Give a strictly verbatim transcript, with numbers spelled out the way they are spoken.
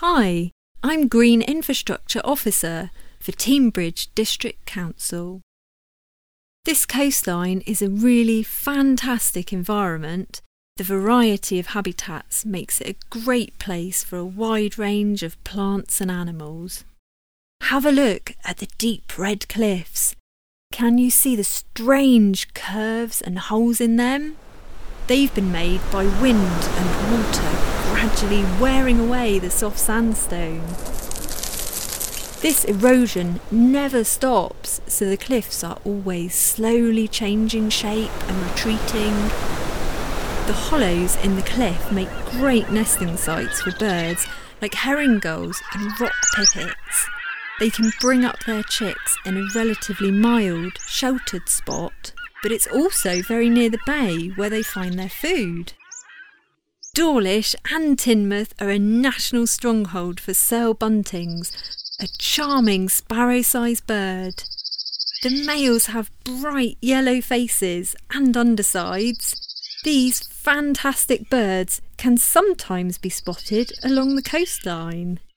Hi, I'm Green Infrastructure Officer for Teignbridge District Council. This coastline is a really fantastic environment. The variety of habitats makes it a great place for a wide range of plants and animals. Have a look at the deep red cliffs. Can you see the strange curves and holes in them? They've been made by wind and water gradually wearing away the soft sandstone. This erosion never stops, so the cliffs are always slowly changing shape and retreating. The hollows in the cliff make great nesting sites for birds like herring gulls and rock pipits. They can bring up their chicks in a relatively mild, sheltered spot, but it's also very near the bay where they find their food. Dawlish and Teignmouth are a national stronghold for Searle buntings, a charming sparrow-sized bird. The males have bright yellow faces and undersides. These fantastic birds can sometimes be spotted along the coastline.